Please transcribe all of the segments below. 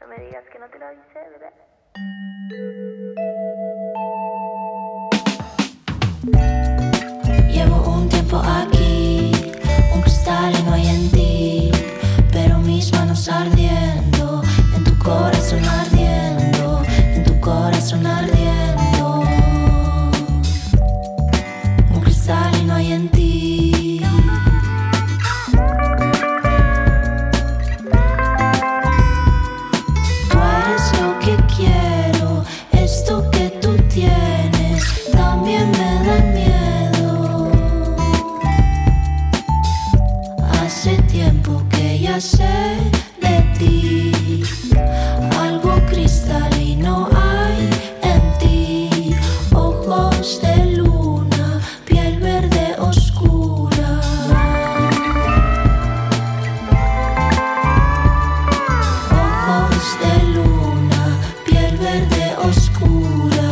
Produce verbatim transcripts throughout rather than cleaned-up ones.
me digas que no te lo avisé, bebé. Llevo un tiempo aquí, un cristal y no hay en ti, pero mis manos ardiendo, en tu corazón ardiendo, en tu corazón ardiendo. Un cristal y no hay en ti. Tú eres lo que quiero, esto que tú tienes también me da miedo. Hace tiempo que ya sé de ti, algo cristalino hay en ti, ojos de luna, piel verde oscura. Ojos de luna, piel verde oscura.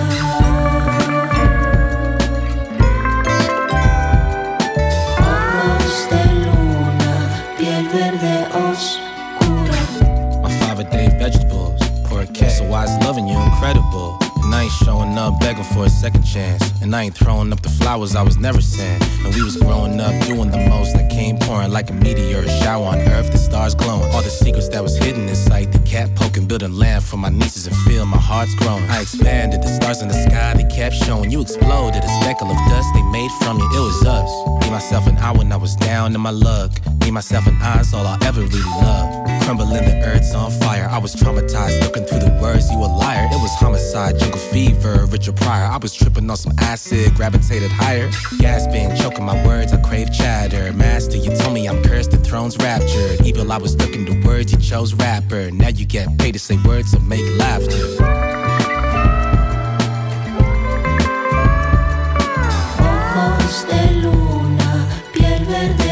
Ojos de luna, piel verde oscura. My favorite day vegetables, pork cake. So why is loving you incredible? And I ain't showing up begging for a second chance. And I ain't throwing up the flowers I was never sent. And we was growing up doing the most that came pouring like a meteor, a shower on earth, the stars glowing. All the secrets that was hidden inside the cat poking, building land for my nieces and feel my heart's growing. I expanded the stars in the sky, they kept showing. You exploded, a speckle of dust they made from you. It was us. Me, myself, and I when I was down in my luck. Me, myself, and I's all I ever really loved. Crumbling the earth's on fire. I was traumatized, looking through the words, you a liar. It was homicide, jungle fever, Richard Pryor. I was tripping on some acid, gravitated higher. Gasping, choking my words, I crave chatter. Master, you told me I'm cursed, the throne's raptured. Evil, I was looking to words, you chose rapper. Now you get paid to say words to make laughter. Ojos de luna, piel verde